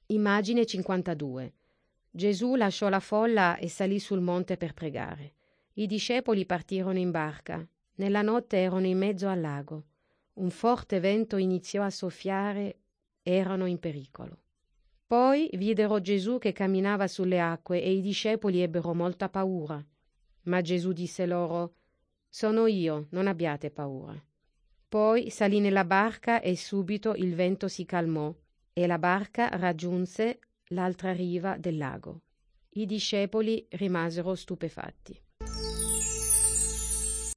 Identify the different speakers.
Speaker 1: Immagine 52. Gesù lasciò la folla e salì sul monte per pregare. I discepoli partirono in barca. Nella notte erano in mezzo al lago. Un forte vento iniziò a soffiare, erano in pericolo. Poi videro Gesù che camminava sulle acque e i discepoli ebbero molta paura. Ma Gesù disse loro: «Sono io, non abbiate paura». Poi salì nella barca e subito il vento si calmò e la barca raggiunse l'altra riva del lago. I discepoli rimasero stupefatti.